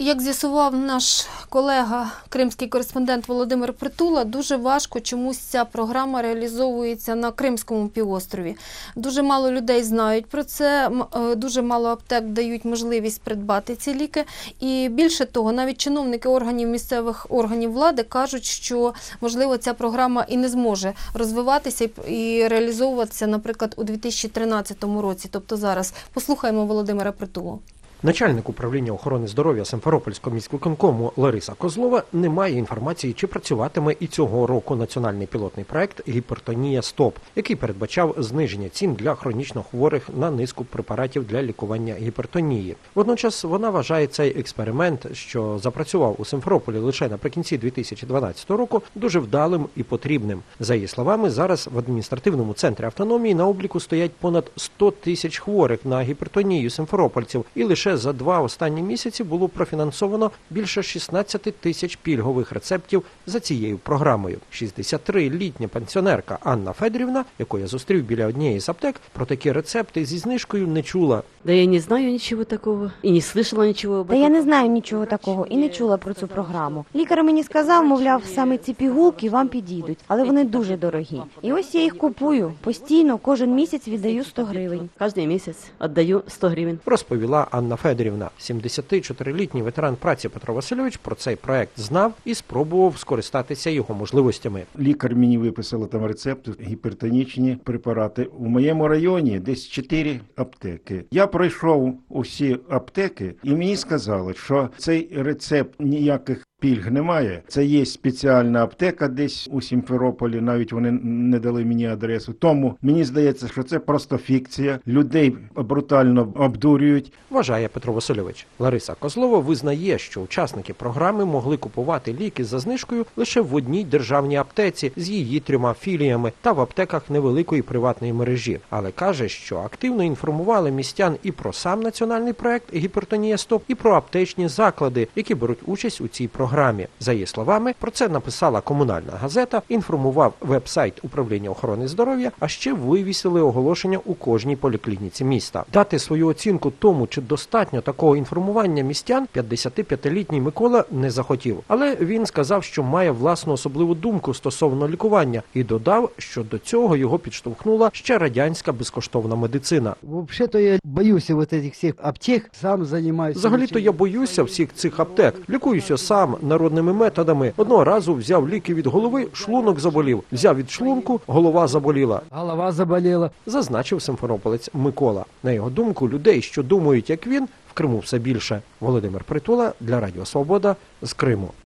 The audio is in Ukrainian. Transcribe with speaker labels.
Speaker 1: Як з'ясував наш колега, кримський кореспондент Володимир Притула, дуже важко чомусь ця програма реалізовується на Кримському півострові. Дуже мало людей знають про це, дуже мало аптек дають можливість придбати ці ліки. І більше того, навіть чиновники місцевих органів влади кажуть, що, можливо, ця програма і не зможе розвиватися і реалізовуватися, наприклад, у 2013 році, тобто зараз. Послухаємо Володимира Притулу.
Speaker 2: Начальник управління охорони здоров'я Симферопольського міськвиконкому Лариса Козлова не має інформації, чи працюватиме і цього року національний пілотний проект «Гіпертонія СТОП», який передбачав зниження цін для хронічно хворих на низку препаратів для лікування гіпертонії. Водночас вона вважає цей експеримент, що запрацював у Симферополі лише наприкінці 2012 року, дуже вдалим і потрібним. За її словами, зараз в адміністративному центрі автономії на обліку стоять понад 100 тисяч хворих на гіпертонію симферопольців, і лише за 2 останні місяці було профінансовано більше 16 тисяч пільгових рецептів за цією програмою. 63-літня пенсіонерка Анна Федорівна, яку я зустрів біля однієї з аптек, про такі рецепти зі знижкою не чула.
Speaker 3: Да я не знаю нічого такого і не слышала нічого об этом.
Speaker 4: Та я не знаю нічого такого і не чула про цю програму. Лікар мені сказав, мовляв, саме ці пігулки вам підійдуть, але вони дуже дорогі. І ось я їх купую. Постійно, кожен місяць віддаю 100 гривень.
Speaker 3: Кожен місяць віддаю 100 гривень.
Speaker 2: Розповіла Анна Федорівна. 74-літній ветеран праці Петро Васильович про цей проект знав і спробував скористатися його можливостями.
Speaker 5: Лікар мені виписала там рецепти, гіпертонічні препарати. У моєму районі десь 4 аптеки. Я пройшов усі аптеки і мені сказали, що цей рецепт ніяких пільг немає. Це є спеціальна аптека десь у Сімферополі, навіть вони не дали мені адресу. Тому мені здається, що це просто фікція. Людей брутально обдурюють.
Speaker 2: Вважає Петро Васильович. Лариса Козлова визнає, що учасники програми могли купувати ліки за знижкою лише в одній державній аптеці з її 3 філіями та в аптеках невеликої приватної мережі. Але каже, що активно інформували містян і про сам національний проект «Гіпертонія СТОП», і про аптечні заклади, які беруть участь у цій програмі. За її словами, про це написала комунальна газета, інформував веб-сайт управління охорони здоров'я, а ще вивісили оголошення у кожній поліклініці міста. Дати свою оцінку тому, чи достатньо такого інформування містян, 55-літній Микола не захотів. Але він сказав, що має власну особливу думку стосовно лікування і додав, що до цього його підштовхнула ще радянська безкоштовна медицина.
Speaker 6: Взагалі-то я боюся цих всіх аптек, сам займаюся.
Speaker 2: Взагалі-то я боюся всіх цих аптек. Лікуюся сам народними методами. Одного разу взяв ліки від голови, шлунок заболів. Взяв від шлунку, голова заболіла.
Speaker 6: Голова заболіла.
Speaker 2: Зазначив симферополець Микола. На його думку, людей, що думають, як він, в Криму все більше. Володимир Притула для Радіо Свобода з Криму.